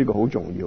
呢個好重要。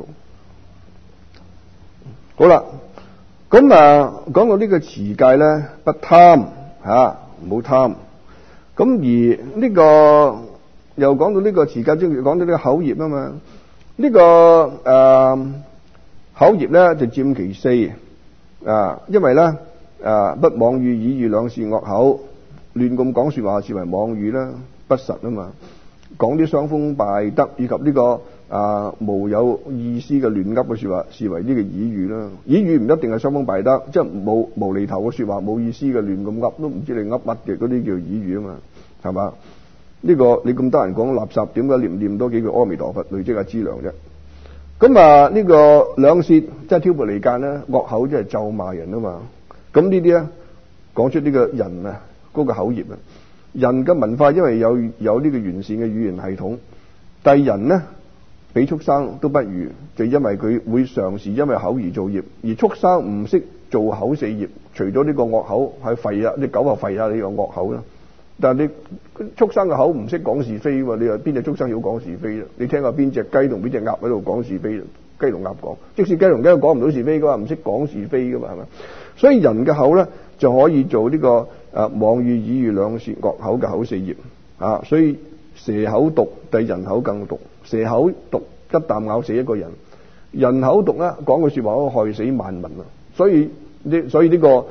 好啦，咁講到呢個持戒咧，不貪唔好貪。咁而呢個又講到呢個持戒，即係講到呢個口業啊嘛。呢個口業咧就佔其四因為咧不妄語、綺語兩舌惡口，亂咁講說話視為妄語啦，不實啊嘛。講啲傷風敗德以及呢個無有意思嘅亂噏嘅說話，視為呢個綺語啦。綺語唔一定係傷風敗德，即係無厘頭嘅說話，冇意思嘅亂咁噏，都唔知你噏乜嘅，嗰啲叫綺語啊嘛，係嘛？呢個你咁多人講垃圾，點解念多幾句阿彌陀佛累積下資糧啫？咁呢個兩舌即係挑撥離間咧，惡口即係咒罵人啊嘛。咁呢啲咧講出呢個人嗰個口業啊。人嘅文化因為有呢個完善嘅語言系統，但係人呢比畜生都不如，就因為佢會嘗試因為口而造業，而畜生唔識做口四業，除咗呢個惡口係吠啊，啲狗啊吠啊，呢個惡口啦。但係你畜生嘅口唔識講是非喎，你話邊隻畜生要講是非啦？你聽下邊隻雞同邊隻鴨喺度講是非啦？雞同鴨講，即使雞同雞都講唔到是非嘅話，唔識講是非嘅嘛，係咪？所以人嘅口咧就可以做呢個妄語、綺語兩舌惡口嘅口四業所以蛇口毒比人口更毒，蛇口毒一啖咬死一個人，人口毒咧講句說話可以害死萬民啊！所以呢個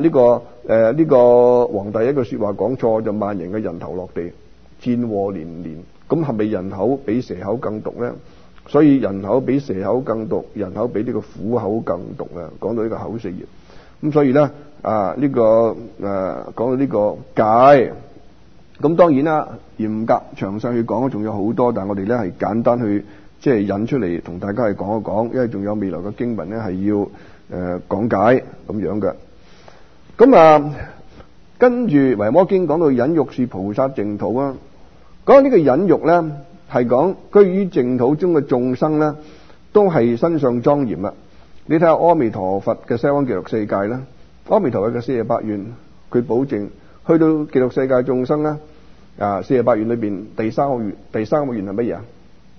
皇帝一句說話講錯就萬人嘅人頭落地，戰禍連連。咁係咪人口比蛇口更毒咧？所以人口比蛇口更毒，人口比呢個虎口更毒啊！講到呢個口四業，咁所以咧講到呢個戒，咁當然啦，嚴格詳細去講仲有好多，但係我哋咧係簡單去即係引出嚟同大家係講一講，因為仲有未來嘅經文咧係要講解咁樣嘅。咁跟住維摩經講到忍辱是菩薩淨土啊，講呢個忍辱咧係講居於淨土中嘅眾生咧都係身上莊嚴啦。你睇下阿彌陀佛嘅西方極樂世界啦，阿彌陀佛嘅48願，佢保證去到極樂世界眾生咧48願裏邊第三個願係乜嘢啊？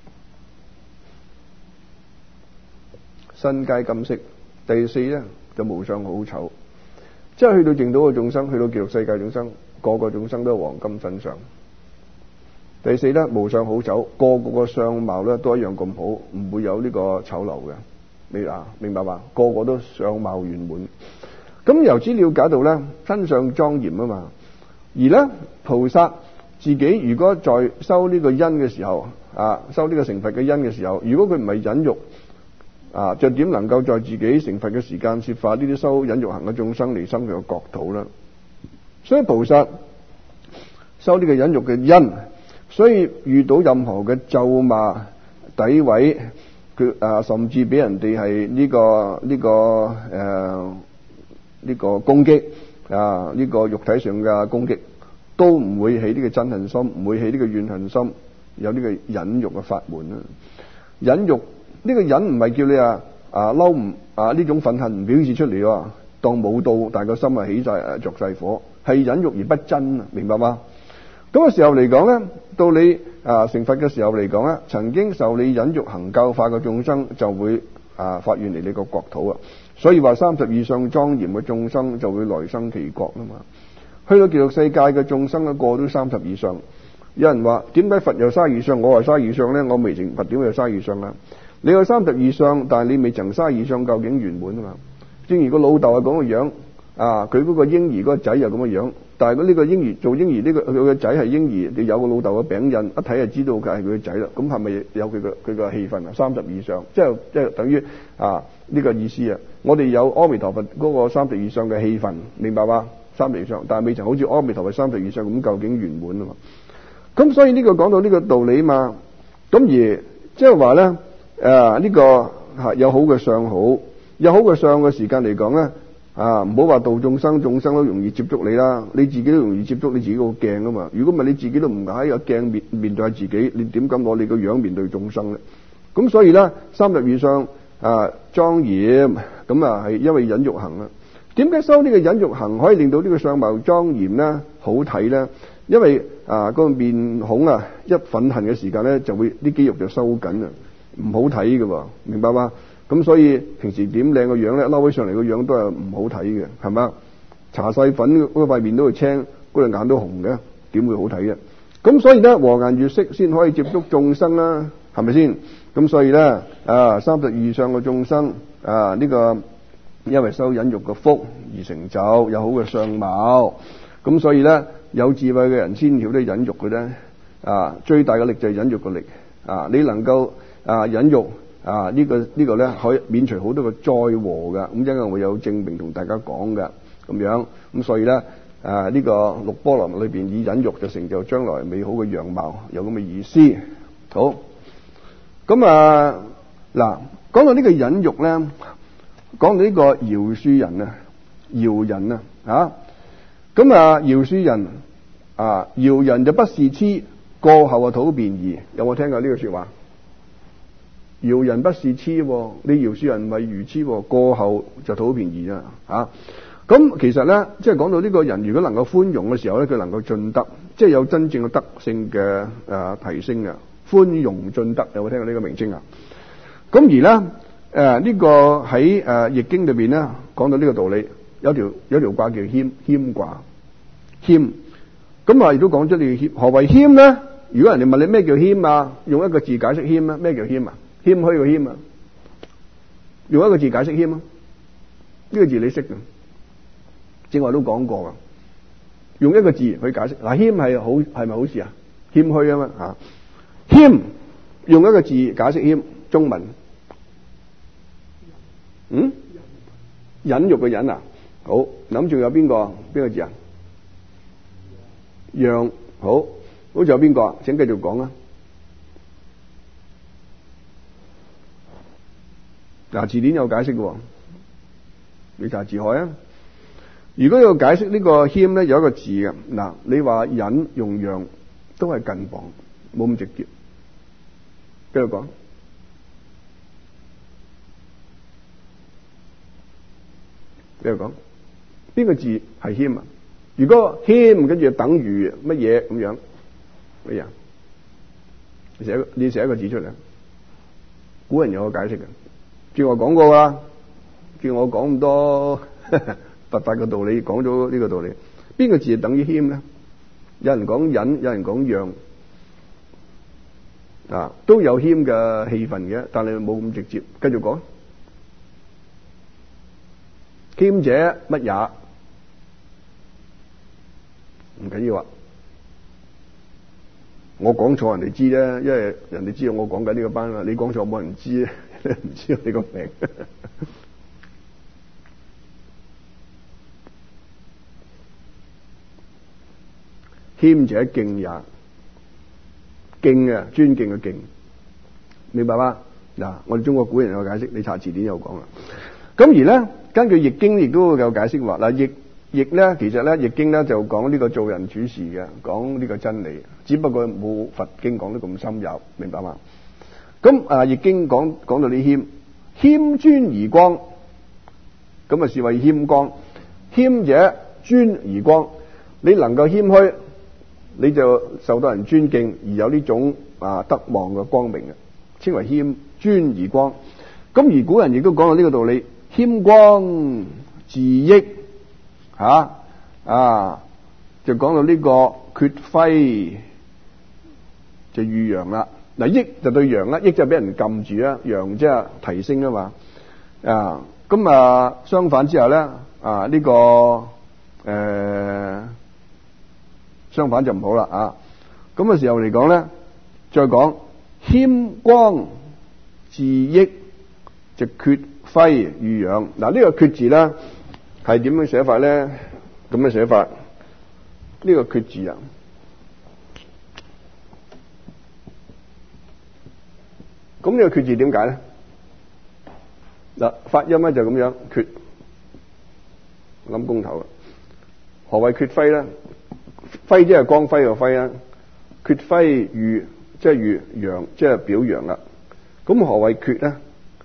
身皆金色。第四咧就無相好醜，即係去到淨土嘅眾生，去到極樂世界眾生，個個眾生都係黃金身上。第四咧無相好醜，個個相貌咧都一樣咁好，唔會有呢個醜陋嘅。明白嘛？個個都相貌圓滿。咁由此了解到咧，身上莊嚴啊嘛。而咧菩薩自己如果在修呢個因嘅時候修呢個成佛嘅因嘅時候，如果佢唔係忍辱就點能夠在自己成佛嘅時間設法呢啲修忍辱行嘅眾生嚟生佢嘅國土啦？所以菩薩修呢個忍辱嘅因，所以遇到任何嘅咒罵、詆毀，佢甚至俾人哋係呢個攻擊呢個肉體上嘅攻擊，都唔會起呢個憎恨心，唔會起呢個怨恨心，有呢個忍辱嘅法門啦。忍辱呢個忍唔係叫你嬲唔呢種憤恨唔表示出嚟喎，當冇到，但個心起晒着晒火，係忍辱而不爭，明白嗎？咁嘅時候嚟講咧，到你成佛嘅時候嚟講咧，曾經受你忍辱行教化嘅眾生就會發願嚟你個國土啊。所以話32相莊嚴嘅眾生就會來生其國啊嘛。去到極樂世界嘅眾生一個都32相。有人話點解佛有32相，我話32相咧？我未成佛點會有32相啊？你有32相，但係你未曾32相究竟圓滿啊嘛。正如個老豆係咁嘅樣佢嗰個嬰兒嗰個仔又咁嘅樣，但係呢個嬰兒做嬰兒呢個佢個仔係嬰兒，你有個老豆嘅餅印，一睇就知道佢係佢個仔啦。咁係咪有佢個氣氛32相？即係等於呢個意思啊！我哋有阿彌陀佛嗰個32相嘅氣氛，明白嗎？32相，但係未曾好似阿彌陀佛32相咁究竟圓滿啊嘛。咁所以呢個講到呢個道理嘛。咁而即係話咧呢個有好嘅相好，有好嘅相嘅時間嚟講咧唔好話度眾生，眾生都容易接觸你啦，你自己都容易接觸你自己個鏡啊嘛。如果唔係你自己都唔喺個鏡面對下自己，你點敢攞你個樣面對眾生咧？咁所以咧32相莊嚴，咁係因為忍辱行啦。點解修呢個忍辱行可以令到呢個相貌莊嚴咧，好睇咧？因為個面孔一憤恨嘅時間咧，就會啲肌肉就收緊啊。 唔好睇嘅喎，明白嗎？咁所以平時點靚個樣咧，嬲起上嚟個樣都係唔好睇嘅，係咪？搽細粉嗰塊面都會青，嗰隻眼都紅嘅，點會好睇嘅？咁所以咧，和顏悅色先可以接觸眾生啦，係咪先？咁所以咧，32以上嘅眾生呢個因為修忍辱嘅福而成就有好嘅相貌，咁所以咧，有智慧嘅人先曉得忍辱嘅咧，最大嘅力就係忍辱嘅力，你能夠忍辱呢個咧可以免除好多嘅災禍噶，咁一陣會有證明同大家講嘅咁樣，咁所以咧呢個六波羅蜜裏邊以忍辱就成就將來美好嘅樣貌，有咁嘅意思。好，咁嗱，講到呢個忍辱咧，講到呢個饒恕人啊，饒人啊，咁饒恕人饒人就不是痴，過後討便宜，有冇聽過呢句說話？饒人不是痴，你饒恕人唔係愚痴，過後就討便宜啊！咁其實咧，即係講到呢個人如果能夠寬容嘅時候咧，佢能夠進德，即係有真正嘅德性嘅提升啊！寬容進德，有冇聽過呢個名稱啊？咁而咧呢個喺易經裏邊咧講到呢個道理，有條卦叫謙卦，謙咁亦都講咗你謙。何謂謙咧？如果人哋問你咩叫謙啊，用一個字解釋謙啊，咩叫謙啊？謙虛嘅謙啊，用一個字解釋謙啊，呢個字你識嘅，正話都講過噶，用一個字去解釋。謙係咪好事啊？謙虛啊嘛謙用一個字解釋謙，中文忍辱嘅忍啊，好，諗住有邊個字啊？讓，好似有邊個啊？請繼續講啊！字典有解釋嘅，你查字海啊。如果要解釋呢個謙咧，有一個字嘅，你話忍用讓都係近傍，冇咁直接。繼續講，繼續講，邊個字係謙啊？如果謙跟住等於乜嘢咁樣？乜嘢？你寫一個字出嚟，古人有個解釋嘅。叫我講過啦，叫我講咁多佛法嘅道理，講咗呢個道理。邊個字係等於謙咧？有人講忍，有人講讓，都有謙嘅氣氛嘅，但係冇咁直接。繼續講，謙者乜也？唔緊要啊，我講錯人哋知咧，因為人哋知道我講緊呢個班啦。你講錯冇人知，唔知道你個名。謙者敬也，敬啊，尊敬嘅敬，明白嗎？我哋中國古人有解釋，你查字典有講啦。咁而咧，根據易經亦都有解釋話，易咧，其實咧易經咧就講呢個做人處事嘅，講呢個真理，只不過冇佛經講得咁深入，明白嗎？咁易經講到啲謙尊而光，咁是謂謙光。謙者尊而光，你能夠謙虛，你就受到人尊敬，而有呢種德望嘅光明嘅，稱為謙尊而光。咁而古人亦都講到呢個道理，謙光自益，就講到呢個缺輝就遇陽啦。益就對陽啦，益就俾人撳住啦，陽即係提升啊嘛。咁相反之下咧，呢個相反就唔好啦。咁嘅時候嚟講咧，再講謙光自益就缺輝遇陽。呢個缺字咧係點樣寫法咧？咁樣寫法，呢個缺字啊。咁呢個缺字點解咧？發音咧就咁樣，缺，諗公頭啦。何謂缺輝咧？輝即係光輝嘅輝啊，缺輝遇即係遇陽，即係表揚啦。咁何謂缺咧？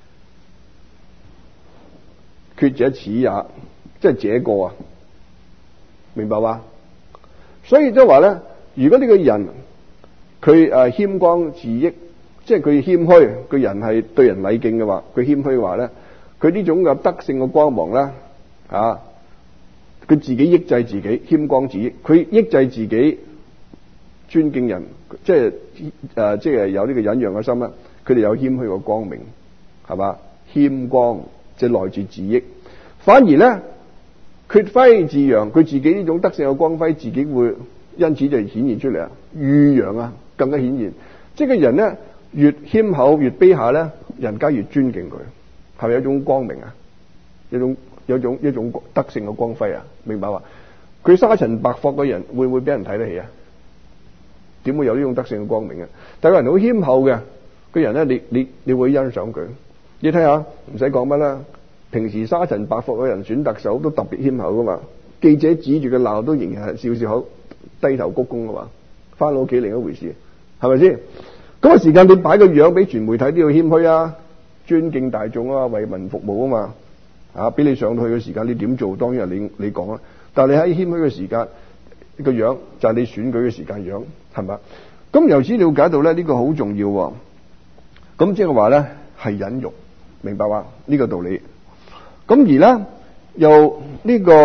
缺者此也，即係這個啊，明白嘛？所以即係話咧，如果呢個人佢謙光自益， 即係佢謙虛，佢人係對人禮敬嘅話，佢謙虛嘅話咧，佢呢種嘅德性嘅光芒咧，佢自己抑制自己，謙光自抑，佢抑制自己尊敬人，即係有呢個忍讓嘅心啦。佢哋有謙虛嘅光明，係嘛？謙光即係來自自抑，反而咧缺輝自揚，佢自己呢種德性嘅光輝，自己會因此就顯現出嚟啊，預揚啊，更加顯現。即係個人咧越謙厚越卑下咧，人家越尊敬佢，係咪有一種光明啊？一種德性嘅光輝啊？明白話？佢沙塵白霍嘅人會唔會俾人睇得起啊？點會有呢種德性嘅光明啊？但係個人好謙厚嘅個人咧，你會欣賞佢。你睇下，唔使講乜啦。平時沙塵白霍嘅人選特首都特別謙厚噶嘛，記者指住佢鬧都仍然係笑笑口，低頭鞠躬噶嘛。翻到屋企另一回事，係咪先？嗰個時間你擺個樣俾傳媒睇都要謙虛啊，尊敬大眾啊，為民服務啊嘛。俾你上去嘅時間，你點做當然係你講啦。但係你喺謙虛嘅時間，個樣就係你選舉嘅時間樣，係咪？咁由此了解到咧，呢個好重要喎。咁即係話咧係忍辱，明白話呢個道理。咁而咧又呢個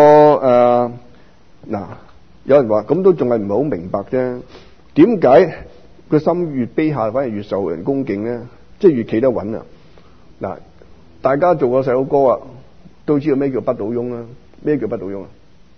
有人話咁都仲係唔係好明白啫？點解個心越卑下反而越受人恭敬咧？即係越企得穩啊！嗱，大家做過細佬哥啊，都知道咩叫不倒翁啦？咩叫不倒翁啊？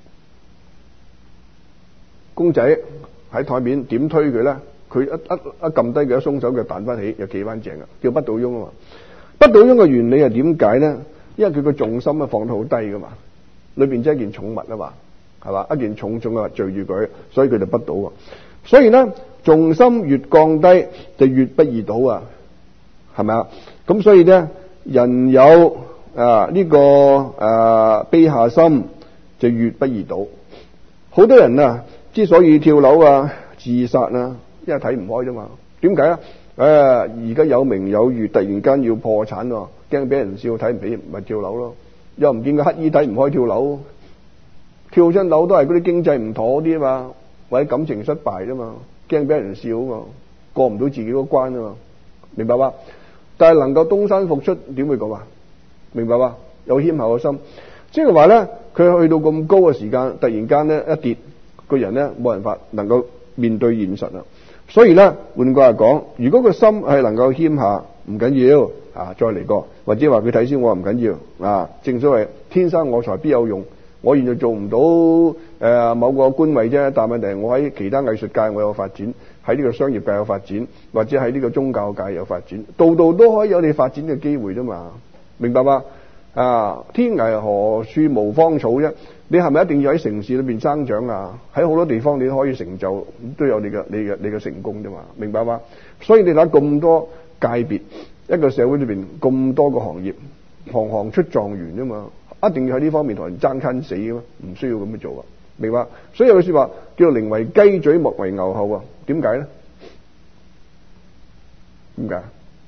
公仔喺台面點推佢咧？佢一撳低佢，一鬆手佢彈翻起，又企翻正啊！叫不倒翁啊嘛！不倒翁嘅原理係點解咧？因為佢個重心啊放得好低噶嘛，裏邊即係一件重物啊嘛，係嘛？一件重啊聚住佢，所以佢就不倒啊。所以咧，重心越降低就越不易倒啊，係咪啊？咁所以咧，人有呢個卑下心就越不易倒。好多人啊，之所以跳樓啊、自殺啊，因為睇唔開啫嘛。點解啊？而家有名有譽，突然間要破產喎，驚俾人笑，睇唔起，咪跳樓咯。又唔見個乞衣睇唔開跳樓，跳親樓都係嗰啲經濟唔妥啲啊嘛，或者感情失敗啫嘛，驚俾人笑啊嘛，過唔到自己嗰關啊嘛，明白吧？但係能夠東山復出，點會咁啊？明白吧？有謙厚嘅心，即係話咧，佢去到咁高嘅時間，突然間咧一跌，個人咧冇辦法能夠面對現實啊。所以咧，換句話講，如果個心係能夠謙下，唔緊要再嚟過，或者話佢睇先，我話唔緊要正所謂天生我材必有用，我現在做唔到某個官位啫，但問題係我喺其他藝術界我有發展，喺呢個商業界有發展，或者喺呢個宗教界有發展，度度都可以有你發展嘅機會啫嘛，明白嗎？天涯何處無芳草啫？你係咪一定要喺城市裏邊生長啊？喺好多地方你都可以成就，都有你嘅成功啫嘛，明白嗎？所以你睇咁多界別，一個社會裏邊咁多個行業，行行出狀元啫嘛，一定要喺呢方面同人爭親死嘅嘛，唔需要咁樣做啊，明白？所以有句說話叫做寧為雞嘴莫為牛後啊，點解咧？點解？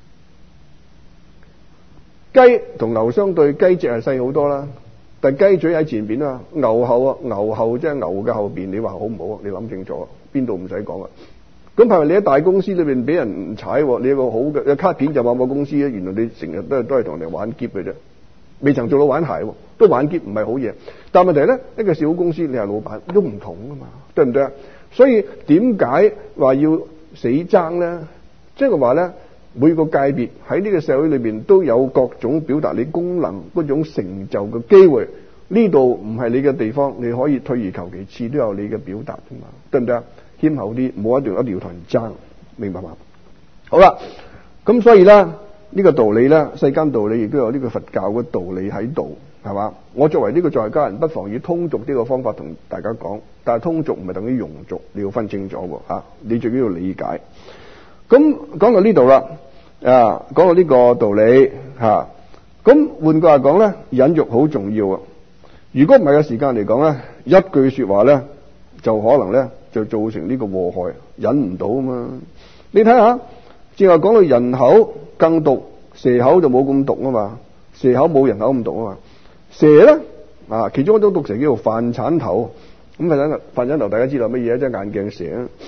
雞同牛相對，雞隻係細好多啦，但係雞嘴喺前邊啊，牛後即係牛嘅後邊，你話好唔好啊？你諗清楚，邊度唔使講啊？咁係咪你喺大公司裏邊俾人踩？你有個好嘅卡片就某某公司啊，原來你成日都係同人哋玩劫嘅啫，未曾做到玩鞋，都玩劫唔係好嘢。但係問題咧，一個小公司你係老闆都唔同噶嘛，對唔對啊？所以點解話要死爭咧？即係話咧。每個界別喺呢個社會裏邊都有各種表達你功能嗰種成就嘅機會，呢度唔係你嘅地方，你可以退而求其次，都有你嘅表達㗎嘛，對唔對啊？謙厚啲，冇一定要同人爭，明白嘛？好啦，咁所以咧呢個道理咧，世間道理亦都有呢個佛教嘅道理喺度，係嘛？我作為呢個在家人，不妨以通俗呢個方法同大家講，但係通俗唔係等於庸俗，你要分清楚喎，你最緊要理解。咁講到呢度啦。講到呢個道理咁換句話講咧，忍辱好重要啊！如果唔係嘅時間嚟講咧，一句說話咧就可能咧就造成呢個禍害，忍唔到啊嘛！你睇下，正話講到人口更毒，蛇口就冇咁毒啊嘛，蛇口冇人口咁毒啊嘛。蛇咧其中一種毒蛇叫做飯鏟頭，咁飯鏟頭大家知道乜嘢？即係眼鏡蛇啊！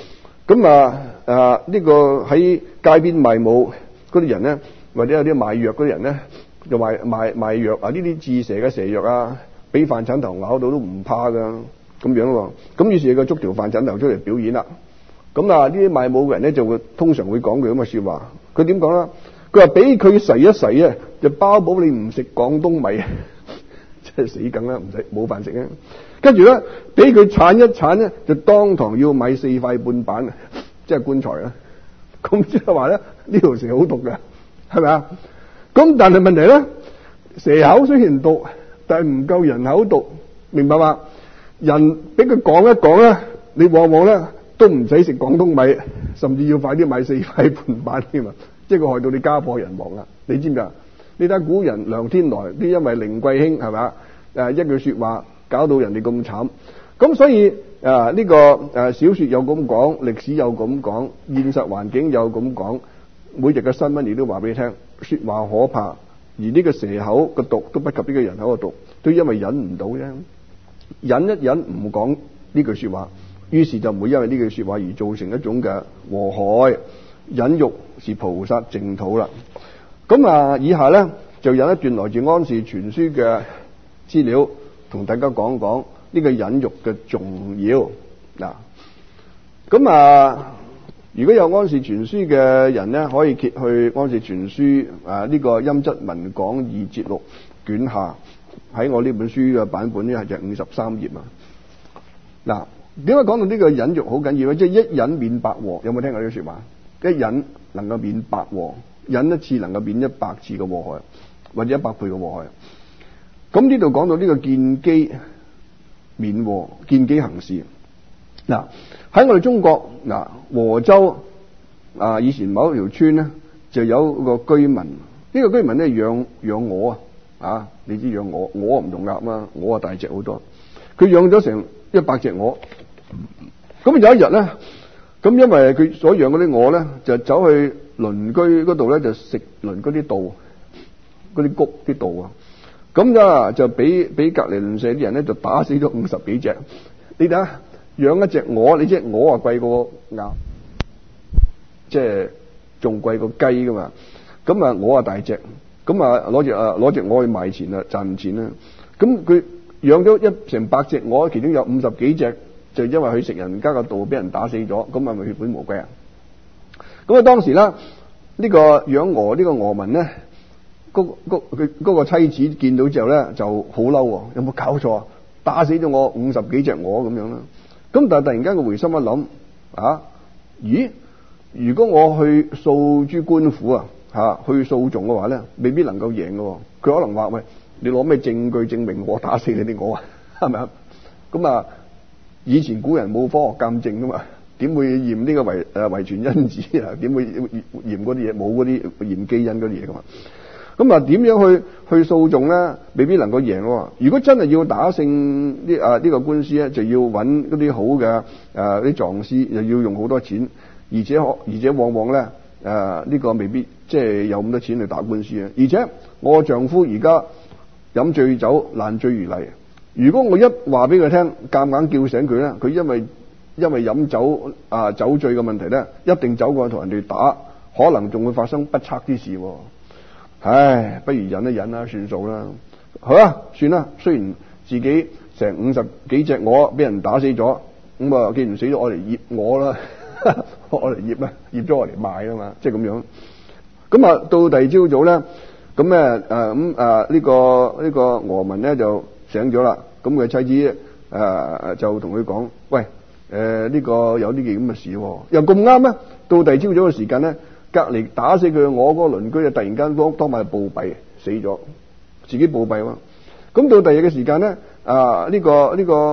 咁呢個喺街邊賣武嗰啲人咧，或者有啲賣藥嗰啲人咧，就賣藥啊，呢啲治蛇嘅蛇藥啊，俾飯鏟頭咬到都唔怕噶，咁樣喎。咁於是佢捉條飯鏟頭出嚟表演啦。咁呢啲賣武嘅人咧就會通常會講句咁嘅說話。佢點講啦？佢話俾佢噬一噬啊，就包保你唔食廣東米，即係死梗啦，唔使冇飯食啊。跟住咧，俾佢鏟一鏟咧，就當堂要買4塊半板，即係棺材啦。咁即係話咧，呢條蛇好毒嘅，係咪啊？咁但係問題咧，蛇口雖然毒，但係唔夠人口毒，明白嘛？人俾佢講一講咧，你往往咧都唔使食廣東米，甚至要快啲買4塊半板添啊！即係佢害到你家破人亡啦。你知唔知啊？你睇古人梁天來，啲因為凌貴卿係咪啊？一句說話搞到人哋咁慘。咁所以呢個小說有咁講，歷史有咁講，現實環境有咁講，每日嘅新聞亦都話俾你聽，說話可怕，而呢個蛇口嘅毒都不及呢個人口嘅毒，都因為忍唔到啫，忍一忍唔講呢句說話，於是就唔會因為呢句說話而造成一種嘅禍害。忍辱是菩薩淨土啦。咁以下咧就有一段來自安氏全書嘅資料，同大家講講呢個忍辱嘅重要嗱。咁如果有安氏全書嘅人咧，可以揭去安氏全書呢個陰質文講義節錄卷下，喺我呢本書嘅版本咧係就53頁啊。嗱，點解講到呢個忍辱好緊要咧？即係一忍免百禍，有冇聽過呢句說話？一忍能夠免百禍，忍一次能夠免100次嘅禍害，或者100倍嘅禍害。咁呢度講到呢個見機免禍，見機行事。嗱，喺我哋中國和州以前某一條村咧就有個居民，呢個居民咧養鵝啊，你知養鵝唔同鴨啊，鵝大隻好多，佢養咗成100隻鵝。咁有一日咧，咁因為佢所養嗰啲鵝咧，就走去鄰居嗰度咧，就食鄰居啲稻，嗰啲谷啲稻啊。咁就俾隔離鄰舍啲人咧，就打死咗50幾隻。你睇下，養一隻鵝，你隻鵝貴過鴨，即係仲貴過雞噶嘛。咁鵝大隻，咁攞隻鵝去賣錢啦，賺錢啦。咁佢養咗成100隻鵝，其中有50幾隻。就因為佢食人家個稻俾人打死咗，咁係咪血本無歸啊？咁當時咧，呢個養鵝呢個鵝民咧，佢嗰個妻子見到之後咧就好嬲，有冇搞錯啊？打死咗我50幾隻鵝咁樣啦。咁但係突然間佢回心一諗，咦？如果我去訴諸官府去訴訟嘅話咧，未必能夠贏嘅。佢可能話：喂，你攞咩證據證明我打死你啲鵝啊？係咪啊？咁以前古人冇科學鑑證噶嘛，點會驗呢個遺傳因子啊？點會驗嗰啲嘢？冇嗰啲驗基因嗰啲嘢噶嘛？咁點樣去訴訟咧？未必能夠贏喎。如果真係要打勝呢個官司咧，就要揾嗰啲好嘅啲狀師，又要用好多錢，而且往往咧呢個未必即係有咁多錢去打官司啊。而且我丈夫而家飲醉酒爛醉如泥。如果我一話俾佢聽，夾硬叫醒佢咧，佢因為飲酒酒醉嘅問題咧，一定走過去同人哋打，可能仲會發生不測之事。唉，不如忍一忍啦，算數啦。好啦，算啦。雖然自己成50幾隻鵝俾人打死咗，咁既然死咗，我嚟醃鵝啦，我嚟醃啦，醃咗我嚟賣啊嘛，即係咁樣。咁到第二朝早咧，咁呢個鵝民咧就醒咗啦。咁佢妻子就同佢講：喂，呢個有呢件咁嘅事，又咁啱咧。到第二朝早嘅時間咧，隔離打死佢嘅我嗰個鄰居就突然間當晚暴斃死咗，自己暴斃喎。咁到第二日嘅時間咧，呢個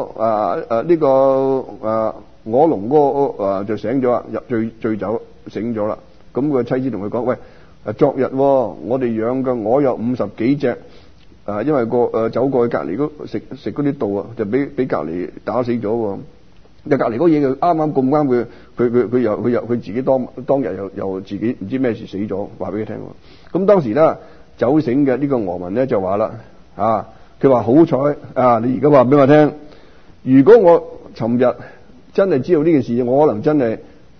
鵝農嗰個就醒咗啦，醉酒醒咗啦。咁佢妻子同佢講：喂，昨日我哋養嘅鵝有50幾隻。因為走過去隔離食嗰啲稻啊，就俾隔離打死咗喎。隔離嗰嘢就啱咁啱，佢自己當日又自己唔知咩事死咗，話俾佢聽。咁當時咧酒醒嘅呢個鵝民咧就話啦，佢話好彩你而家話俾我聽，如果我尋日真係知道呢件事，我可能真係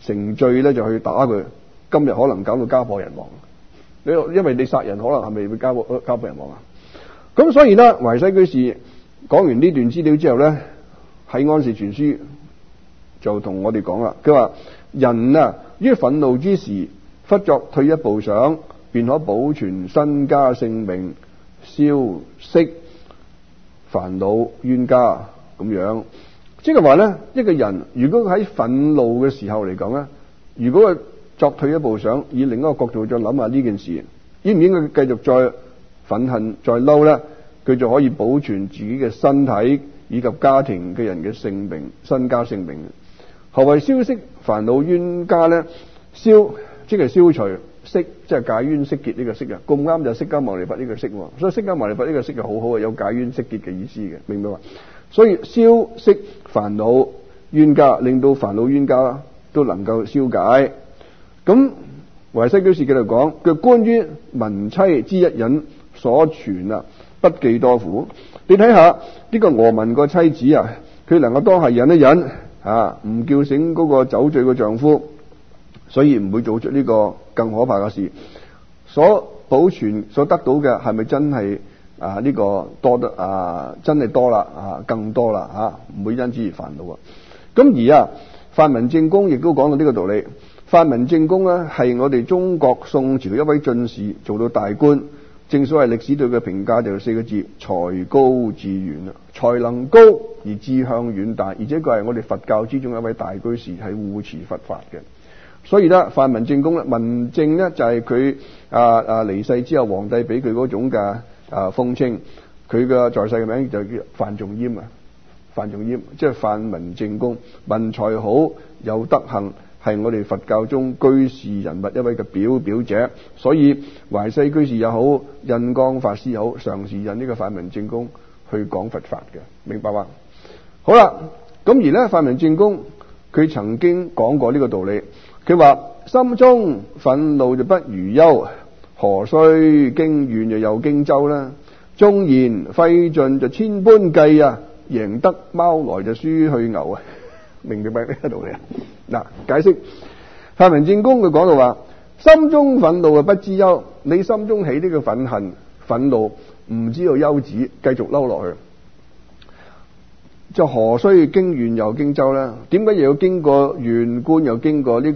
成罪咧就去打佢，今日可能搞到家破人亡。因為你殺人可能係咪會家破人亡啊？咁所以咧，淮西居士講完呢段資料之後咧，喺安氏全書就同我哋講啦。佢話人啊，於憤怒之時，忽作退一步想，便可保存身家性命，消息煩惱冤家咁樣。即係話咧，一個人如果喺憤怒嘅時候嚟講咧，如果佢作退一步想，以另一個角度再諗下呢件事，應唔應該繼續再憤恨再嬲咧？佢就可以保存自己嘅身體以及家庭嘅人嘅性命、身家性命。何謂消息煩惱冤家咧？消即係消除，釋即係解冤釋結呢個釋啊，咁啱就釋迦牟尼佛呢個釋，所以釋迦牟尼佛呢個釋就好好嘅，有解冤釋結嘅意思嘅，明白嘛？所以消息煩惱冤家，令到煩惱冤家都能夠消解。咁淮西居士繼續講，佢關於民妻之一忍所傳啊，不記多苦。你睇下呢個俄民個妻子啊，佢能夠當係忍一忍啊，唔叫醒嗰個酒醉嘅丈夫，所以唔會做出呢個更可怕嘅事。所保存所得到嘅係咪真係呢個多得真係多啦更多啦唔會因此而煩惱啊。咁而范文正公亦都講到呢個道理。范文正公咧係我哋中國宋朝一位進士，做到大官。正所謂歷史對佢嘅評價就係4個字：才高志遠啊！才能高而志向遠大，而且佢係我哋佛教之中一位大居士，係護持佛法嘅。所以咧，范文正公咧，文正咧就係佢離世之後，皇帝俾佢嗰種嘅封稱。佢嘅在世嘅名就叫范仲淹啊，范仲淹即係范文正公，文才好，有德行。係我哋佛教中居士人物一位嘅表者，所以淮西居士也好，印光法師也好，常時引呢個范文正公去講佛法嘅，明白嗎？好啦，咁而咧范文正公佢曾經講過呢個道理，佢話心中憤怒就不如憂，何須經縣又經州啦？縱然費盡就千般計啊，贏得貓來就輸去牛啊！明唔明白呢個道理啊？嗱，解釋范文正公佢講到話，心中憤怒不知憂，你心中起呢個憤怒唔知道休止，繼續嬲落去，就何須經縣又經州咧？點解又要經過縣官又經過呢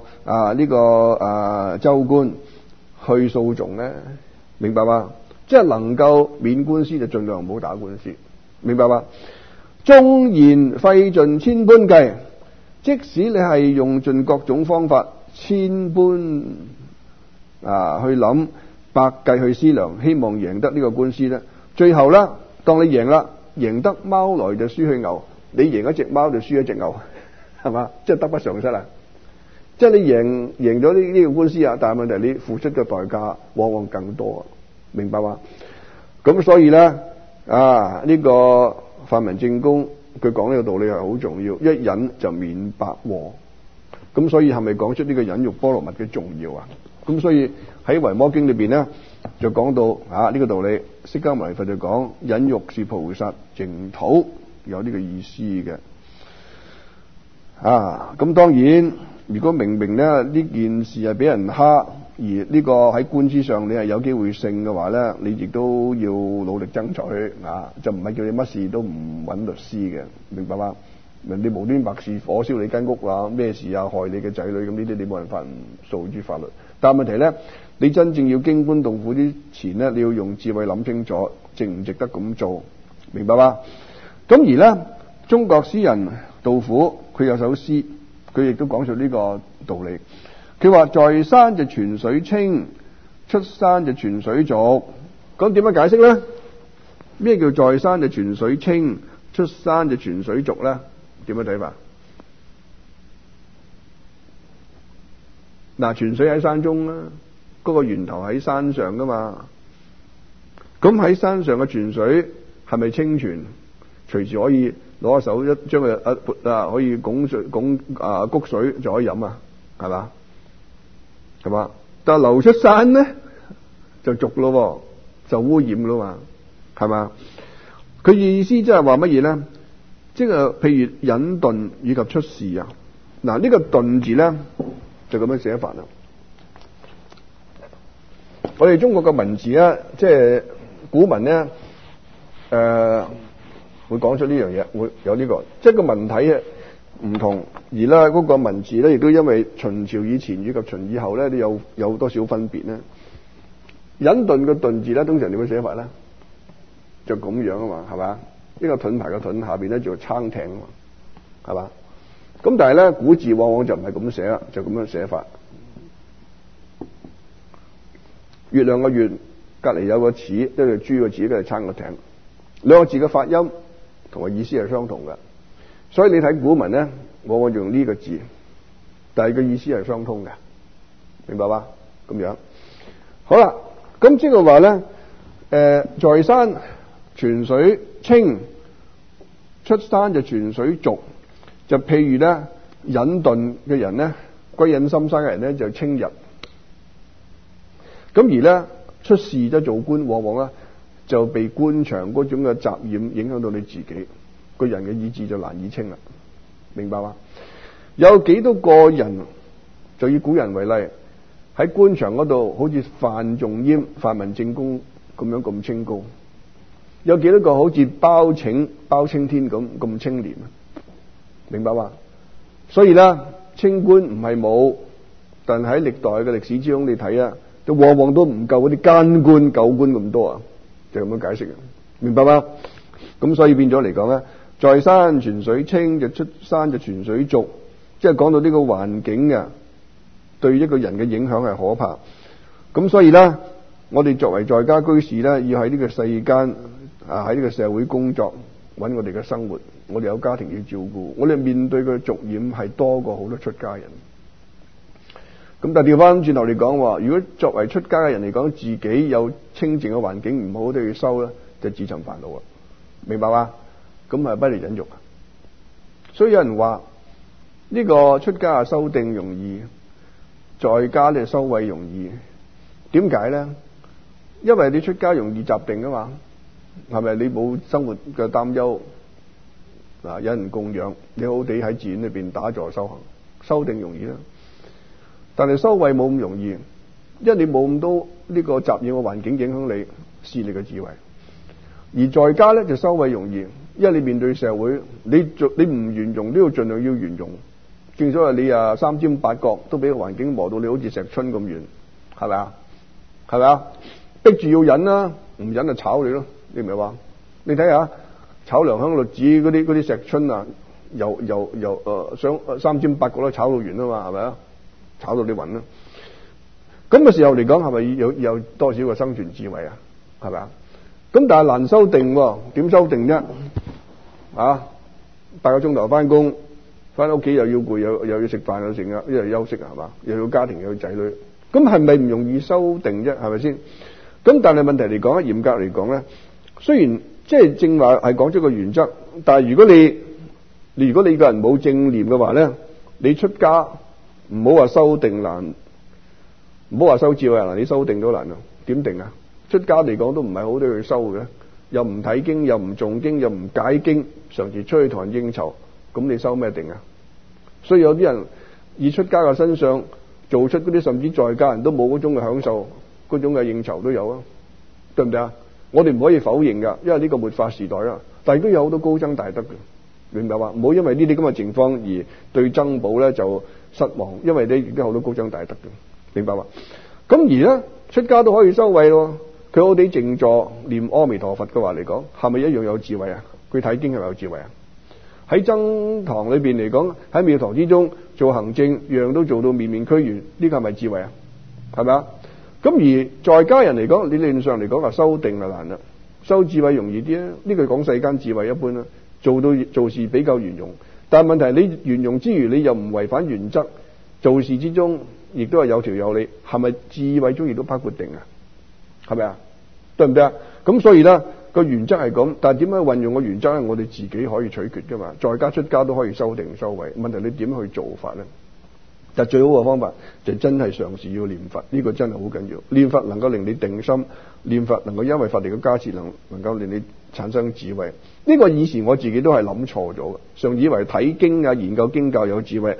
個州官去訴訟咧？明白嗎？即係能夠免官司就盡量唔好打官司，明白嗎？縱然費盡千般計，即使你係用盡各種方法，千般去諗，百計去思量，希望贏得呢個官司咧，最後咧，當你贏啦，贏得貓來就輸去牛，你贏一隻貓就輸一隻牛，係嘛？即係得不償失啊！即係你贏咗呢個官司啊，但係問題你付出嘅代價往往更多，明白嗎？咁所以咧呢個范文正公佢講呢個道理係好重要，一忍就免百禍。咁所以係咪講出呢個忍辱波羅蜜嘅重要啊？咁所以喺維摩經裏邊咧就講到呢個道理，釋迦牟尼佛就講忍辱是菩薩淨土，有呢個意思嘅。咁當然如果明明咧呢件事係俾人蝦，而呢個喺官司上你係有機會勝嘅話咧，你亦都要努力爭取就唔係叫你乜事都唔揾律師嘅，明白嗎？人哋無端白事火燒你間屋咩事害你嘅仔女，咁呢啲你冇辦法訴諸法律。但係問題咧，你真正要經官動府之前咧，你要用智慧諗清楚，值唔值得咁做，明白嗎？咁而咧，中國詩人杜甫佢有首詩，佢亦都講出呢個道理。佢話在山就泉水清，出山就泉水濁。咁點樣解釋咧？咩叫在山就泉水清，出山就泉水濁咧？點樣睇法？泉水喺山中啦，嗰個源頭喺山上噶嘛。咁喺山上嘅泉水係咪清泉？隨時可以攞手一將佢可以谷水就可以飲係嘛？係嘛？但係流出山咧就濁咯，就污染咯嘛，係嘛？佢意思即係話乜嘢咧？即係譬如隱遁以及出事嗱，呢個頓字咧就咁樣寫法啦。我哋中國嘅文字咧，即係古文咧，會講出呢樣嘢，會有呢個，即係個文體嘅唔同，而咧嗰個文字咧，亦都因為秦朝以前以及秦以後咧，都有多少分別咧。隱遁嘅遁字咧，通常點樣寫法咧？就咁樣啊嘛，係嘛？呢個盾牌嘅盾下邊咧叫撐艇啊嘛，係嘛？咁但係咧古字往往就唔係咁寫啦，就咁樣寫法。月亮嘅月隔籬有個齒，即係豬個齒，跟住撐個艇，兩個字嘅發音同埋意思係相同嘅，所以你睇古文咧，往往用呢個字，但係個意思係相通嘅，明白嗎？咁樣好啦，咁即係話咧，在山泉水清，出山就泉水濁，就譬如咧隱遁嘅人咧，歸隱深山嘅人咧就清日。咁而咧出仕咗做官，往往咧就被官場嗰種嘅雜染影響到你自己個人嘅意志就難以清啦，明白嗎？有幾多個人，就以古人為例，喺官場嗰度好似范仲淹、范文正公咁樣咁清高，有幾多個好似包青天咁清廉，明白嗎？所以咧清官唔係冇，但喺歷代嘅歷史之中你睇啊，就往往都唔夠嗰啲奸官狗官咁多啊，就咁樣解釋嘅，明白嗎？咁所以變咗嚟講咧，在山泉水清，就出山就泉水濁，即係講到呢個環境啊，對一個人嘅影響係可怕。咁所以咧，我哋作為在家居士咧，要喺呢個世間啊，喺呢個社會工作，搵我哋嘅生活，我哋有家庭要照顧，我哋面對嘅俗染係多過好多出家人。咁但係調翻轉頭嚟講話，如果作為出家嘅人嚟講，自己有清淨嘅環境唔好都要修咧，就自尋煩惱啊，明白嗎？咁係不離忍辱啊。所以有人話呢個出家修定容易，在家咧修慧容易。點解咧？因為你出家容易集定啊嘛，係咪？你冇生活嘅擔憂，嗱，有人供養，你好地喺寺院裏邊打坐修行，修定容易啦。但係修慧冇咁容易，因為你冇咁多呢個雜染嘅環境影響你，試你嘅智慧。而在家咧就修慧容易，因為你面對社會，你唔圓融都要盡量要圓融。正所謂你啊三尖八角都俾個環境磨到你好似石春咁圓，係咪啊？係咪啊？逼住要忍啦，唔忍就炒你咯。你明唔明話？你睇下炒良香栗子嗰啲石春啊，想三尖八角都炒到完啊嘛，係咪啊？炒到你暈啦！咁嘅時候嚟講，係咪有多少個生存智慧啊？係咪啊？咁但係難修定喎，點修定啫？啊，8個鐘頭翻工，翻屋企又要攰，又要食飯又成啊，一日休息係嘛？又要家庭又要仔女，咁係咪唔容易修定啫？係咪先？咁但係問題嚟講咧，嚴格嚟講咧，雖然即係正話係講咗個原則，但係如果你個人冇正念嘅話咧，你出家。唔好話修定難，唔好話修智慧難，你修定都難啊！點定啊？出家嚟講都唔係好多去修嘅，又唔睇經，又唔誦經，又唔解經，常時出去同人應酬，咁你修咩定啊？所以有啲人以出家嘅身上做出嗰啲，甚至在家人都冇嗰種嘅享受，嗰種嘅應酬都有啊，對唔對啊？我哋唔可以否認噶，因為呢個末法時代啊，但係都有好多高僧大德嘅，明白嘛？唔好因為呢啲咁嘅情況而對僧寶咧就失望，因為你亦都好多高僧大德嘅，明白嘛？咁而咧出家都可以修慧咯，佢好地靜坐念阿彌陀佛嘅話嚟講，係咪一樣有智慧啊？佢睇經係咪有智慧啊？喺僧堂裏邊嚟講，喺廟堂之中做行政，樣樣都做到面面俱圓，呢個係咪智慧啊？係咪啊？咁而在家人嚟講，理論上嚟講話修定就難啦，修智慧容易啲啊。呢個講世間智慧一般啦，做事比較圓融。但係問題，你圓融之餘，你又唔違反原則，做事之中亦都係有條有理，係咪智慧中亦都包括定啊？係咪啊？對唔對啊？咁所以咧個原則係咁，但係點樣運用個原則咧？我哋自己可以取決噶嘛。在家出家都可以修定修慧，問題你點去做法咧？但最好嘅方法就真係嘗試要念佛，呢個真係好緊要。念佛能夠令你定心，念佛能夠因為佛嚟嘅加持，能夠令你產生智慧。呢個以前我自己都係諗錯咗嘅，常以為睇經啊、研究經教有智慧，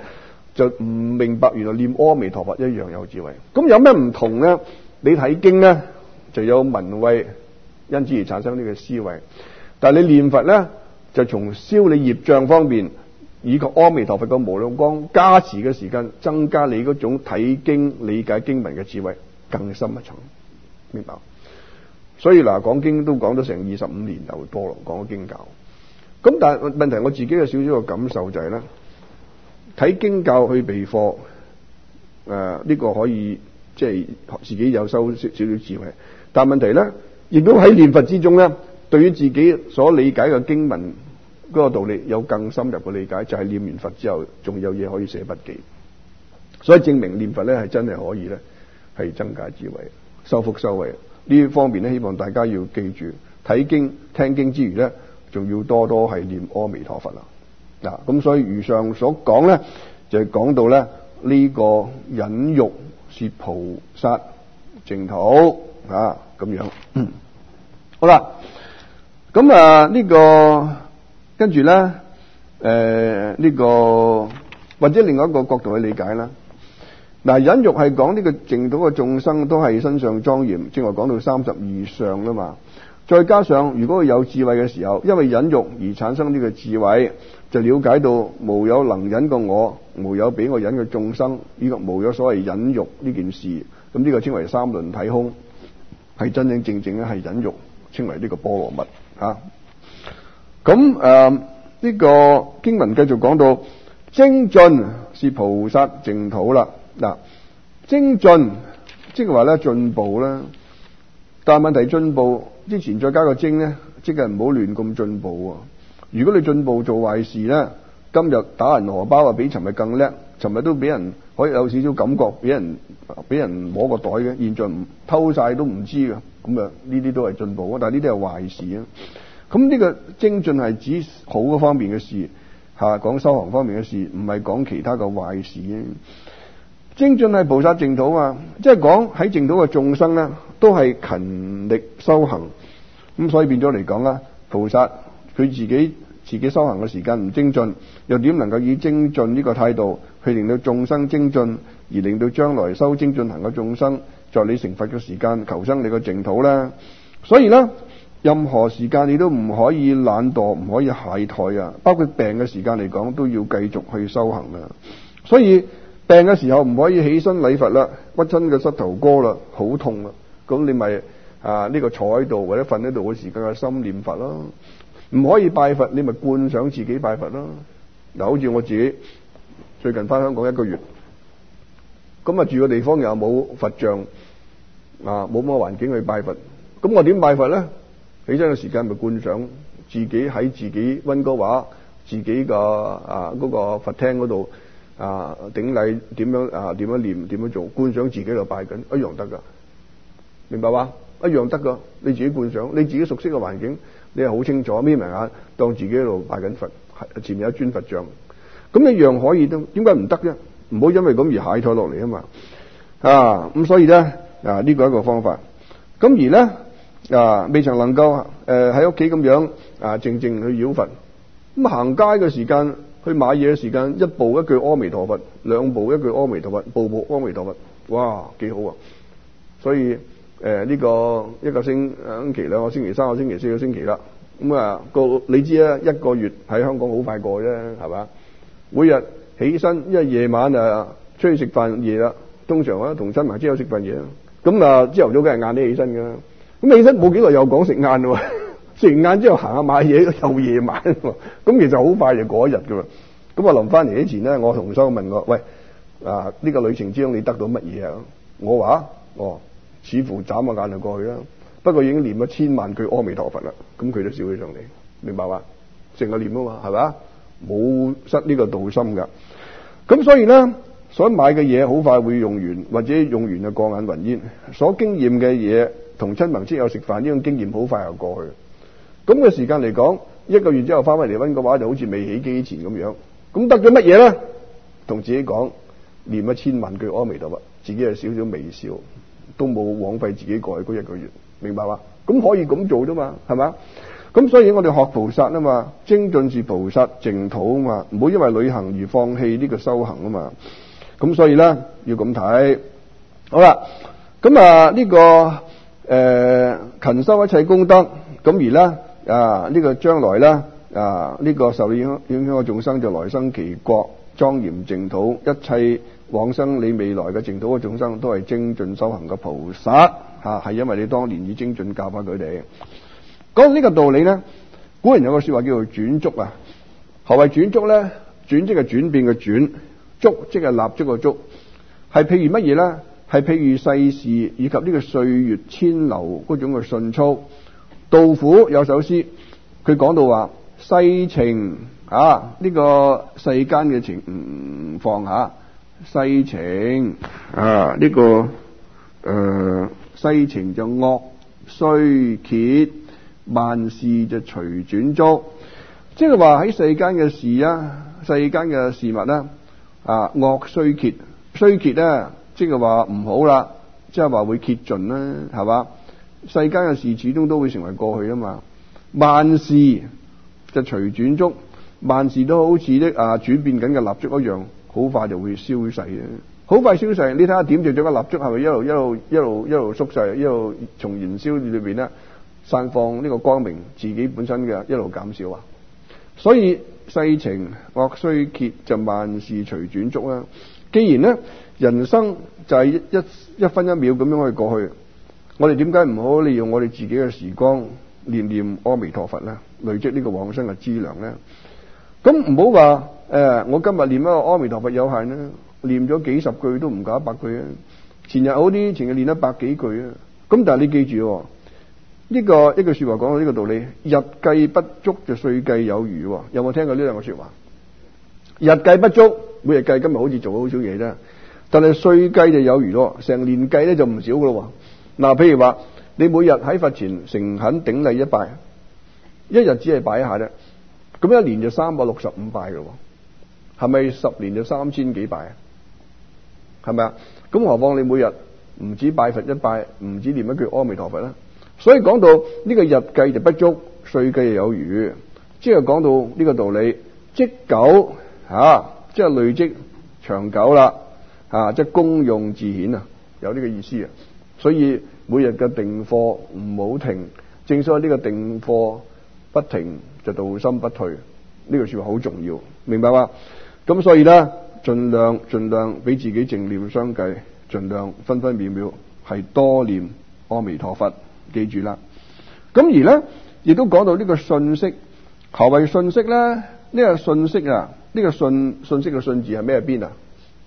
就唔明白原來念阿彌陀佛一樣有智慧。咁有咩唔同咧？你睇經咧就有聞慧，因此而產生呢個思維。但係你念佛咧，就從消你業障方面，以及阿彌陀佛嘅無量光加持嘅時間，增加你嗰種睇經理解經文嘅智慧更深一層，明白？所以嗱，講經都講咗成25年又多咯，講咗經教。咁但係問題，我自己有少少嘅感受就係咧，睇經教去備課，呢個可以即係自己有收少少智慧。但係問題咧，亦都喺念佛之中咧，對於自己所理解嘅經文嗰個道理有更深入嘅理解，就係念完佛之後，仲有嘢可以寫筆記。所以證明念佛咧係真係可以咧，係增加智慧、修福修慧呢方面咧。希望大家要記住，睇經聽經之餘咧，仲要多多係念阿彌陀佛啦。嗱，咁所以如上所講咧，就係講到咧呢個忍辱是菩薩淨土啊咁樣。好啦，咁呢個跟住咧呢個或者另外一個角度去理解啦。嗱，忍辱係講呢個淨土嘅眾生都係身上莊嚴，正話講到32相啦嘛。再加上如果佢有智慧嘅時候，因為忍辱而產生呢個智慧，就了解到無有能忍過我，無有比我忍嘅眾生，呢個無有所謂忍辱呢件事。咁呢個稱為三輪體空，係真真正正咧係忍辱，稱為呢個波羅蜜啊。咁呢個經文繼續講到精進是菩薩淨土啦。嗱，精進即係話咧進步啦，但係問題進步之前再加個精咧，即係唔好亂咁進步喎。如果你進步做壞事咧，今日打人荷包啊，比尋日更叻，尋日都俾人可以有少少感覺，俾人摸個袋嘅，現在唔偷晒都唔知嘅，咁啊呢啲都係進步啊，但係呢啲係壞事啊。咁呢個精進係指好嗰方面嘅事，講修行方面嘅事，唔係講其他嘅壞事啊。精進係菩薩淨土啊，即係講喺淨土嘅眾生咧，都係勤力修行。咁所以變咗嚟講啦，菩薩佢自己修行嘅時間唔精進，又點能夠以精進呢個態度去令到眾生精進，而令到將來修精進行嘅眾生，在你成佛嘅時間求生你個淨土咧？所以咧，任何時間你都唔可以懶惰，唔可以懈怠啊！包括病嘅時間嚟講，都要繼續去修行啊！所以病嘅時候唔可以起身禮佛啦，屈親個膝頭哥啦，好痛啦，咁你咪呢個坐喺度或者瞓喺度嘅時間嘅心念佛咯。唔可以拜佛，你咪觀想自己拜佛咯。嗱，好似我自己最近翻香港1個月，咁住嘅地方又冇佛像，冇乜環境去拜佛，咁我點拜佛咧？起身嘅時間咪觀想自己喺自己溫哥華自己個嗰個佛廳嗰度頂禮，點樣念，點樣做，觀想自己喺度拜緊，一樣得噶，明白嘛？一樣得噶，你自己觀想，你自己熟悉嘅環境，你係好清楚，眯埋眼當自己喺度拜緊佛，前面有一尊佛像，咁一樣可以都，點解唔得啫？唔好因為咁而懈怠落嚟啊嘛。咁所以咧呢個係一個方法。咁而咧未曾能夠喺屋企咁樣靜靜去繞佛，咁行街嘅時間，去買嘢嘅時間，一步一句阿彌陀佛，兩步一句阿彌陀佛，步步阿彌陀佛，哇，幾好啊！所以呢個一個星期、2個星期、3個星期、4個星期啦，咁你知啊，一個月喺香港好快過啫，係嘛？每日起身，因為夜晚出去食飯夜啦，通常同親朋戚友食飯夜啦，咁朝頭早梗係晏啲起身噶，咁起身冇幾耐又講食晏喎，食完晏之後行下買嘢又夜晚喎，咁其實好快就過一日噶啦。咁臨翻嚟之前咧，我同修問我：喂，呢個旅程之中你得到乜嘢啊？我話：似乎眨下眼就過去啦。不過已經念咗1000萬句阿彌陀佛啦，咁佢都笑起上嚟，明白嘛？成個念啊嘛，係咪？冇失呢個道心噶。咁所以咧，所買嘅嘢好快會用完，或者用完就過眼雲煙。所經驗嘅嘢，同親朋戚友食飯呢種經驗好快就過去。咁嘅時間嚟講，1個月之後翻返嚟溫嘅話，就好似未起機前咁樣。咁得咗乜嘢咧？同自己講，念咗1000萬句阿彌陀佛，自己係少少微笑，都冇枉費自己過去嗰1個月，明白嘛？咁可以咁做啫嘛，係嘛？ 咁所以我哋學菩薩啊嘛，精進是菩薩淨土啊嘛，唔好因為旅行而放棄呢個修行啊嘛。咁所以咧要咁睇。好啦，咁呢個勤修一切功德，咁而咧呢個將來咧呢個受影響嘅眾生就來生其國莊嚴淨土，一切往生你未來嘅淨土嘅眾生都係精進修行嘅菩薩係因為你當年以精進教化佢哋。講到呢個道理咧，古人有個說話叫做轉足啊。何謂轉足咧？轉即係轉變嘅轉，足即係立足嘅足，係譬如乜嘢咧？係譬如世事以及呢個歲月遷流嗰種嘅迅速。杜甫有首詩，佢講到話世情呢個世間嘅情況世情呢個世情就惡衰竭，萬事就隨轉足。即係話喺世間嘅事世間嘅事物咧惡衰竭，衰竭咧即係話唔好啦，即係話會竭盡啦，係嘛？世間嘅事始終都會成為過去啊嘛。萬事就隨轉足，萬事都好似啲轉變緊嘅蠟燭一樣，好快就會消逝嘅，好快消逝。你睇下點着咗個蠟燭，係咪一路縮細，一路從燃燒裏邊咧散放呢個光明，自己本身嘅一路減少啊。所以世情惡衰竭，就萬事隨轉足啦。既然咧人生就係一分一秒咁樣可以過去，我哋點解唔好利用我哋自己嘅時光念念阿彌陀佛咧，累積呢個往生嘅資糧咧？咁唔好話我今日念一個阿彌陀佛有限啦，念咗幾十句都唔夠100句啊。前日好啲，前日念100幾句啊。咁但係你記住呢個一句說話講到呢個道理，日計不足就歲計有餘。有冇聽過呢兩個說話？日計不足，每日計今日好似做好少嘢啫，但係歲計就有餘咯，成年計咧就唔少噶咯。嗱，譬如話你每日喺佛前誠懇頂禮一拜，一日只係拜一下啫，咁一年就365拜噶咯，係咪10年就3000幾拜啊？係咪啊？咁何況你每日唔止拜佛一拜，唔止念一句阿彌陀佛啦。所以講到呢個日計就不足，歲計就有餘，即係講到呢個道理，積久即係累積長久啦，即係功用自顯啊，有呢個意思啊。所以每日嘅定課唔好停，正所謂呢個定課不停就道心不退，呢個說話好重要，明白嗎？咁所以咧，盡量俾自己靜念相繼，盡量分分秒秒係多念阿彌陀佛，記住啦。咁而咧亦都講到呢個信息，何謂信息咧？呢個信息呢個信息嘅信字係咩邊啊？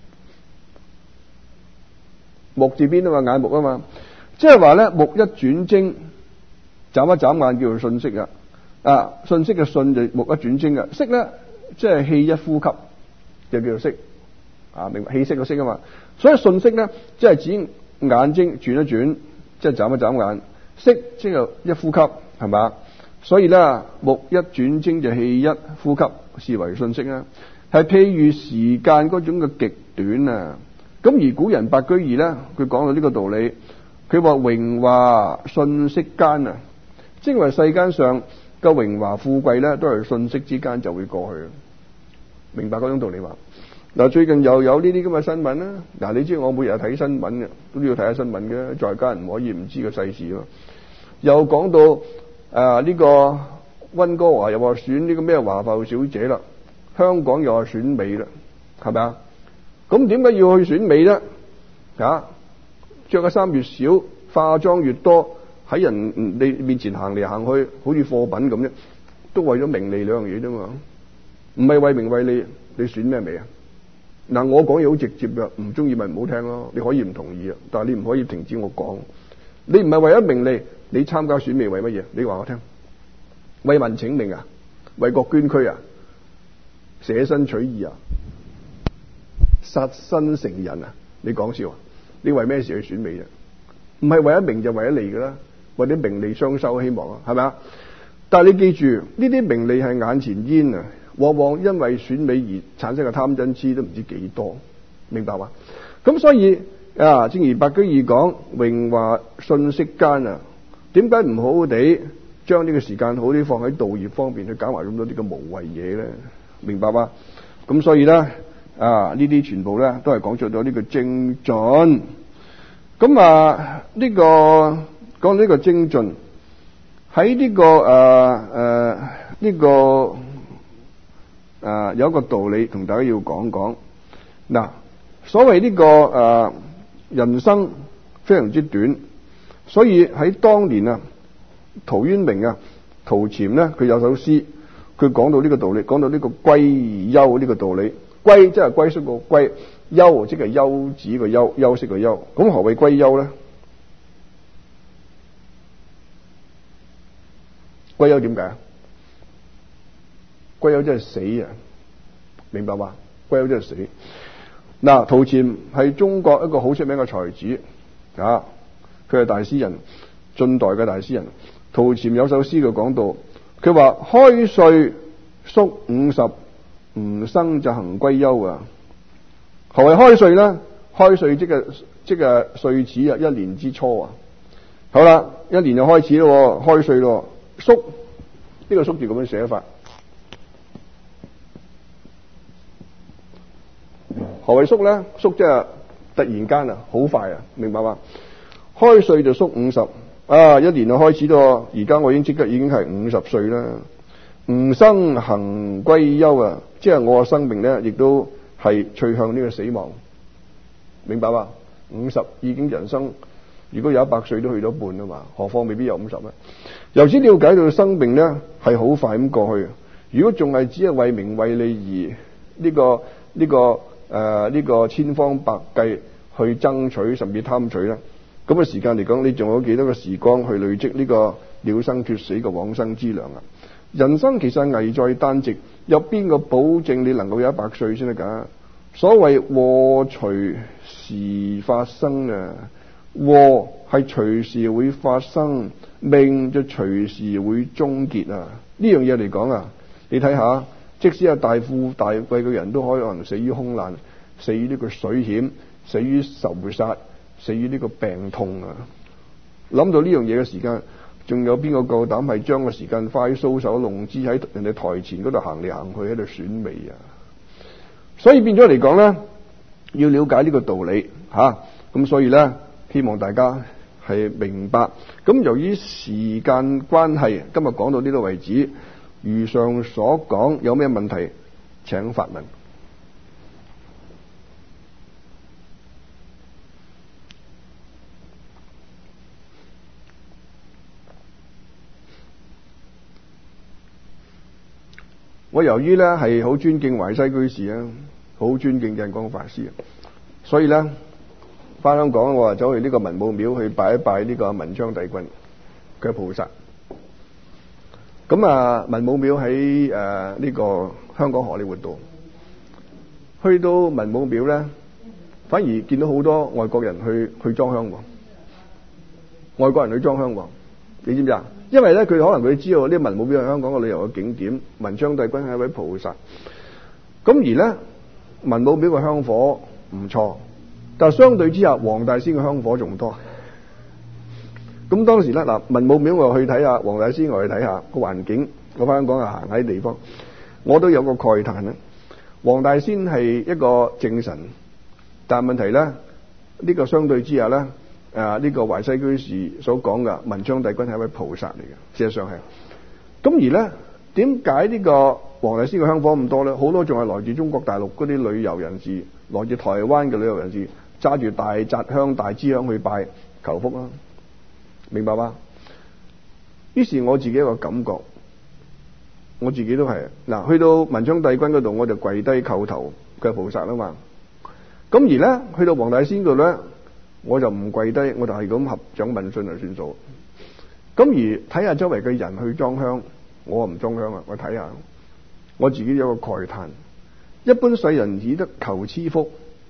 目字邊啊嘛，眼目啊嘛，即係話咧目一轉睛，眨一眨眼叫做信息啊。信息嘅信就目一轉睛啊，息咧即係氣一呼吸就叫做息明白氣息嘅息啊嘛。所以信息咧即係指眼睛轉一轉，即係眨一眨眼，息即係一呼吸，係嘛？所以咧目一轉睛就氣一呼吸，視為信息啊。係譬如時間嗰種嘅極短啊。咁而古人白居易咧，佢講到呢個道理，佢話榮華信息間啊，即係話世間上嘅榮華富貴咧，都係信息之間就會過去，明白嗰種道理話？嗱，最近又有呢啲咁嘅新聞啦。嗱，你知我每日睇新聞嘅，都要睇下新聞嘅，在家人唔可以唔知個世事咯。又講到呢個溫哥華又話選呢個咩華埠小姐啦，香港又話選美啦，係咪啊？咁點解要去選美咧？着嘅衫越少，化妝越多，喺人你面前行嚟行去，好似貨品咁啫，都為咗名利兩樣嘢啫嘛，唔係為名為利。你選咩美啊？嗱，我講嘢好直接嘅，唔中意咪唔好聽咯。你可以唔同意啊，但係你唔可以停止我講。你唔係為咗名利，你參加選美為乜嘢？你話我聽，為民請命啊？為國捐軀啊？捨身取義啊？殺身成仁啊？你講笑啊？你為咩事去選美啫？唔係為咗名就為咗利噶啦，為啲名利雙收希望啊，係咪啊？但係你記住，呢啲名利係眼前煙啊，往往因為選美而產生嘅貪嗔癡都唔知幾多，明白嘛？咁所以正如白居易講榮華信息間啊，點解唔好好地將呢個時間好啲放喺道業方面，去搞埋咁多啲嘅無謂嘢咧？明白嗎？咁所以咧呢啲全部咧都係講出咗呢個精進。咁呢個講到呢個精進喺呢個有一個道理同大家要講講。嗱，所謂呢個人生非常之短，所以喺當年陶淵明陶潛咧，佢有首詩，佢講到呢個道理，講到呢個歸休呢個道理。歸即係歸宿個歸，休即係休止個休，休息個休。咁何謂歸休咧？歸休點解？歸休即係死啊！明白嘛？歸休即係死。嗱，陶潛係中國一個好出名嘅才子佢係大詩人，晉代嘅大詩人。陶潛有首詩佢講到，佢話開歲宿50，吾生就行歸休啊！何謂開歲咧？開歲即係歲始一年之初啊！好啦，一年就開始咯，開歲咯。宿呢個宿字咁樣寫法。何謂宿咧？宿即係突然間好快明白嘛？開歲就宿50，一年就開始咯。而家我已經係50歲啦。吾生行歸休即係我嘅生命咧，亦都係趨向呢個死亡，明白嘛？50已經人生，如果有100歲都去咗半啊嘛，何況未必有50咧。由此了解到生命咧係好快咁過去。如果仲係只係為名為利而呢個千方百計去爭取甚至貪取咧，咁嘅時間嚟講，你仲有幾多個時光去累積呢個了生脫死嘅往生之糧啊？人生其實危在旦夕，有邊個保證你能夠有100歲先得噶？所謂禍隨時發生禍係隨時會發生，命就隨時會終結呢樣嘢嚟講你睇下，即使係大富大貴嘅人都可能死於空難，死於呢個水險，死於仇殺，死於呢個病痛諗到呢樣嘢嘅時間，仲有邊個夠膽係將個時間花喺搔首弄姿，喺人哋台前嗰度行嚟行去喺度選美所以變咗嚟講咧，要了解呢個道理咁所以咧，希望大家係明白。咁由於時間關係，今日講到呢度為止。如上所講，有咩問題請發問。我由於咧係好尊敬淮西居士好尊敬印光法師，所以咧翻香港我話走去呢個文武廟去拜一拜呢個文昌帝君嘅菩薩。咁文武廟喺呢個香港荷里活道，去到文武廟咧，反而見到好多外國人去裝香外國人去裝香你知唔知啊？因為咧佢可能佢知道呢文武廟係香港嘅旅遊嘅景點，文昌帝君係一位菩薩。咁而咧文武廟嘅香火唔錯，但係相對之下黃大仙嘅香火仲多。咁當時咧文武廟我去睇下，黃大仙我去睇下個環境，我翻香港行喺地方，我都有個慨嘆黃大仙係一個正神，但係問題咧呢個相對之下咧呢個淮西居士所講嘅文昌帝君係一位菩薩嚟嘅，事實上係。咁而咧點解呢個黃大仙嘅香火咁多咧？好多仲係來自中國大陸嗰啲旅遊人士，來自台灣嘅旅遊人士，揸住大紮香大支香去拜求福啦。明白嗎？於是我自己一個感覺，我自己都係去到文昌帝君嗰度，我就跪低叩頭，佢係菩薩啊嘛。咁而咧去到黃大仙度咧，我就唔跪低，我就係咁合掌問訊就算數。咁而睇下周圍嘅人去裝香，我唔裝香我睇下，我自己有個慨嘆。一般世人只得求賜福，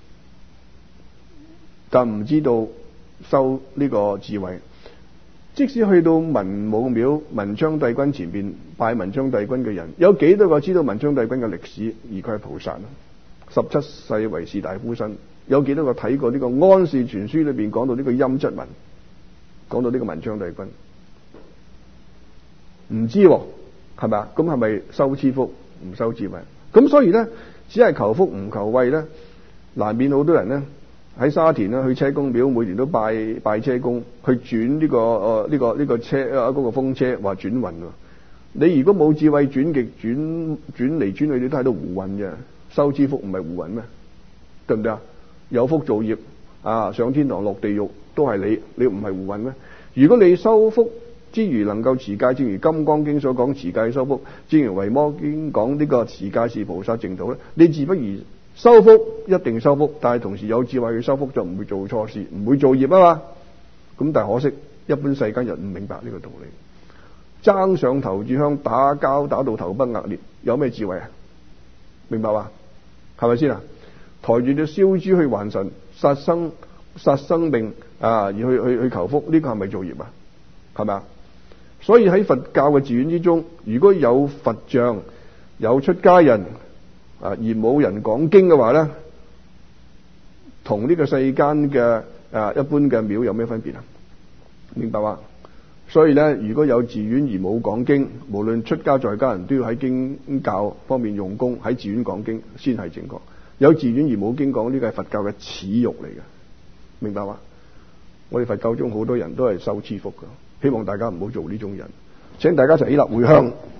但唔知道修呢個智慧。即使去到文武廟文昌帝君前邊拜文昌帝君嘅人，有幾多個知道文昌帝君嘅歷史？而佢係菩薩17世為士大夫身，有幾多個睇過呢個安氏全書裏邊講到呢個陰質文，講到呢個文昌帝君？ 唔知係咪啊？咁係咪修賜福唔修智慧？咁所以咧，只係求福唔求慧咧，難免好多人咧喺沙田咧去車公廟，每年都拜車公，去轉呢個車嗰個風車，話轉運。你如果冇智慧轉極轉嚟轉去，你都喺度胡混啫。修之福唔係胡混咩？對唔對啊？有福造業啊，上天堂落地獄都係你唔係胡混咩？如果你修福之餘能夠持戒，正如《金剛經》所講持戒修福，正如《維摩經》講呢個持戒是菩薩淨土咧，你自不如修福一定修福，但係同時有智慧去修福就唔會做錯事，唔會造業啊嘛。咁但係可惜，一般世間人唔明白呢個道理。爭上頭炷香，打交打到頭崩額裂，有咩智慧啊？明白嘛？係咪先啊？抬住隻燒豬去還神，殺生命啊，而去求福，呢個係咪造業啊？係咪啊？所以喺佛教嘅寺院之中，如果有佛像、有出家人而冇人講經嘅話咧，同呢個世間嘅一般嘅廟有咩分別啊？明白嘛？所以咧，如果有寺院而冇講經，無論出家在家人都要喺經教方面用功，喺寺院講經先係正確。有寺院而冇經講，呢個係佛教嘅恥辱嚟嘅，明白嘛？我哋佛教中好多人都係受賜福嘅，希望大家唔好做呢種人。請大家一齊起立回向。